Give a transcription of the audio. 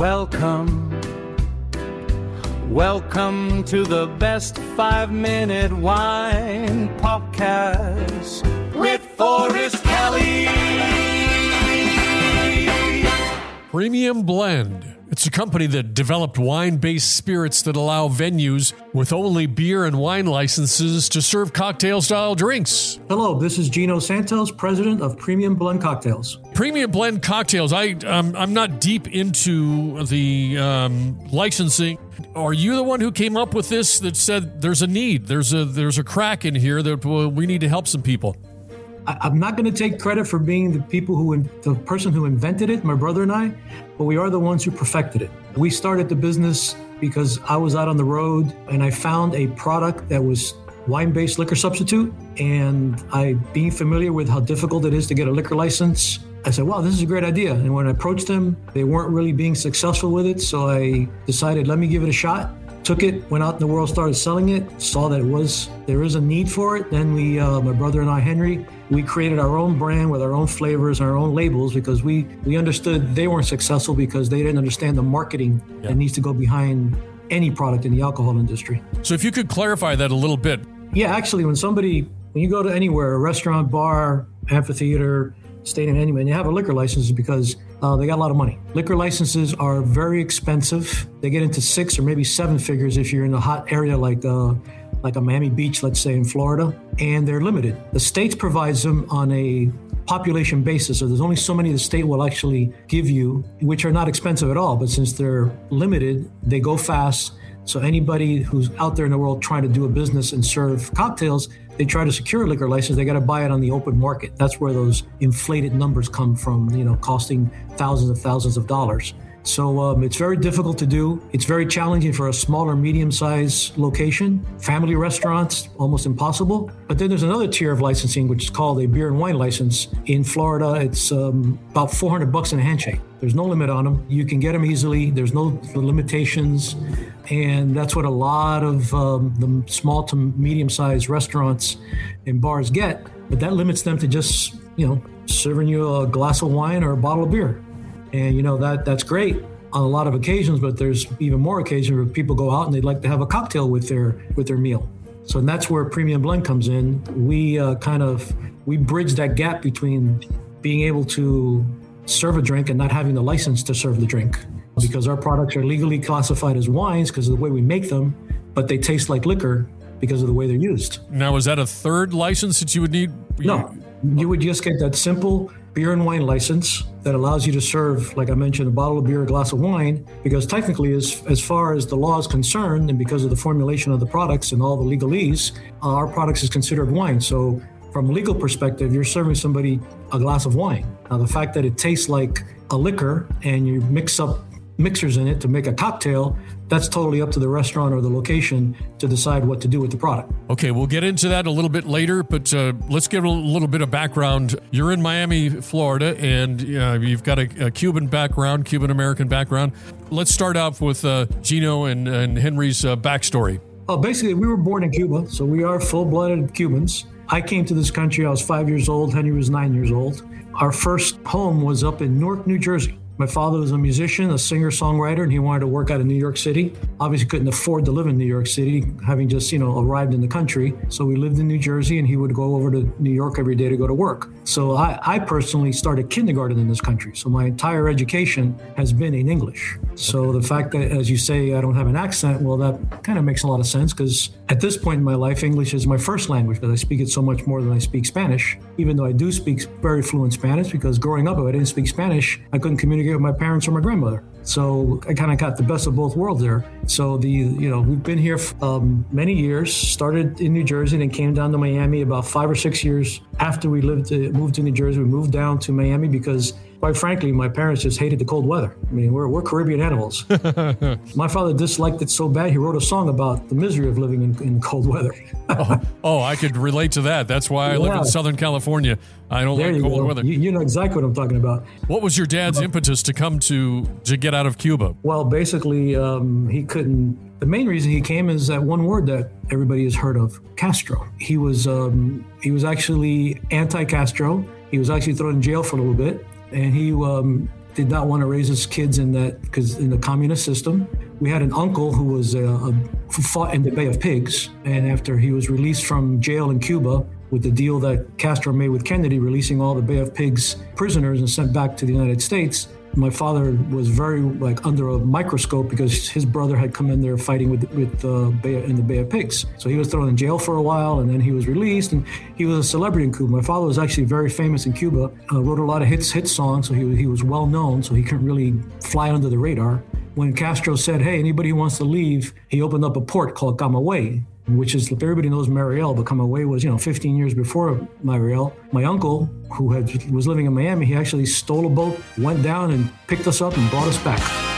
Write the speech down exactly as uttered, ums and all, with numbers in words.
Welcome, welcome to the best five-minute wine podcast with Forrest Kelly. Premium Blend. It's a company that developed wine-based spirits that allow venues with only beer and wine licenses to serve cocktail-style drinks. Hello, this is Gino Santos, president of Premium Blend Cocktails. Premium Blend Cocktails. I, um, I'm not deep into the um, licensing. Are you the one who came up with this that said there's a need, there's a there's a crack in here that well, we need to help some people? I'm not going to take credit for being the people who, the person who invented it, my brother and I, but we are the ones who perfected it. We started the business because I was out on the road and I found a product that was wine-based liquor substitute. And I, being familiar with how difficult it is to get a liquor license, I said, wow, this is a great idea. And when I approached them, they weren't really being successful with it. So I decided, let me give it a shot. Took it, went out in the world, started selling it, saw that it was there is a need for it. Then we, uh, my brother and I, Henry, we created our own brand with our own flavors, our own labels, because we, we understood they weren't successful because they didn't understand the marketing yeah. that needs to go behind any product in the alcohol industry. So if you could clarify that a little bit. Yeah, actually, when somebody, when you go to anywhere, a restaurant, bar, amphitheater, stadium, anyway, and you have a liquor license because uh, they got a lot of money. Liquor licenses are very expensive. They get into six or maybe seven figures if you're in a hot area like uh, like a Miami Beach, let's say in Florida, and they're limited. The states provides them on a population basis, so there's only so many the state will actually give you, which are not expensive at all, but since they're limited, they go fast. So anybody who's out there in the world trying to do a business and serve cocktails, they try to secure a liquor license, they got to buy it on the open market. That's where those inflated numbers come from, you know, costing thousands of thousands of dollars. So um, it's very difficult to do. It's very challenging for a smaller, medium-sized location. Family restaurants, almost impossible. But then there's another tier of licensing, which is called a beer and wine license. In Florida, it's um, about four hundred bucks in a handshake. There's no limit on them. You can get them easily. There's no limitations. And that's what a lot of um, the small to medium-sized restaurants and bars get. But that limits them to just, you know, serving you a glass of wine or a bottle of beer. And, you know, that that's great on a lot of occasions, but there's even more occasions where people go out and they'd like to have a cocktail with their with their meal. So that's where Premium Blend comes in. We uh, kind of, we bridge that gap between being able to serve a drink and not having the license to serve the drink. Because our products are legally classified as wines because of the way we make them, but they taste like liquor because of the way they're used. Now, is that a third license that you would need? No, you would just get that simple beer and wine license that allows you to serve, like I mentioned, a bottle of beer, a glass of wine, because technically, as, as far as the law is concerned, and because of the formulation of the products and all the legalese, uh, our products is considered wine. So from a legal perspective, you're serving somebody a glass of wine. Now, the fact that it tastes like a liquor and you mix up mixers in it to make a cocktail, that's totally up to the restaurant or the location to decide what to do with the product. Okay, we'll get into that a little bit later, but uh, let's give a little bit of background. You're in Miami, Florida, and uh, you've got a, a Cuban background, Cuban-American background. Let's start off with uh, Gino and, and Henry's uh, backstory. Well, basically, we were born in Cuba, so we are full-blooded Cubans. I came to this country, I was five years old, Henry was nine years old. Our first home was up in Newark, New Jersey. My father was a musician, a singer-songwriter, and he wanted to work out of New York City. Obviously couldn't afford to live in New York City, having just, you know, arrived in the country. So we lived in New Jersey, and he would go over to New York every day to go to work. So I, I personally started kindergarten in this country. So my entire education has been in English. So the fact that, as you say, I don't have an accent, well, that kind of makes a lot of sense because at this point in my life, English is my first language because I speak it so much more than I speak Spanish, even though I do speak very fluent Spanish because growing up, if I didn't speak Spanish, I couldn't communicate with my parents or my grandmother. So I kind of got the best of both worlds there. So the, you know, we've been here um, many years, started in New Jersey and came down to Miami about five or six years after we lived, to, moved to New Jersey. We moved down to Miami because, quite frankly, my parents just hated the cold weather. I mean, we're, we're Caribbean animals. My father disliked it so bad, he wrote a song about the misery of living in, in cold weather. oh, oh, I could relate to that. That's why I yeah. live in Southern California. I don't there like cold go. weather. You, you know exactly what I'm talking about. What was your dad's uh, impetus to come to, to get out of Cuba? Well, basically, um, he couldn't. The main reason he came is that one word that everybody has heard of, Castro. He was um, he was actually anti-Castro. He was actually thrown in jail for a little bit. And he um, did not want to raise his kids in that, because in the communist system. We had an uncle who was uh, a, who fought in the Bay of Pigs, and after he was released from jail in Cuba with the deal that Castro made with Kennedy, releasing all the Bay of Pigs prisoners and sent back to the United States, my father was very like under a microscope because his brother had come in there fighting with with uh, Bay, in the Bay of Pigs. So he was thrown in jail for a while, and then he was released, and he was a celebrity in Cuba. My father was actually very famous in Cuba, uh, wrote a lot of hits hit songs, so he he was well known, so he couldn't really fly under the radar. When Castro said, "Hey, anybody who wants to leave," he opened up a port called Camagüey, which is, if everybody knows Mariel, but Camagüey was, you know, fifteen years before Mariel. My uncle, who had was living in Miami, he actually stole a boat, went down and picked us up and brought us back.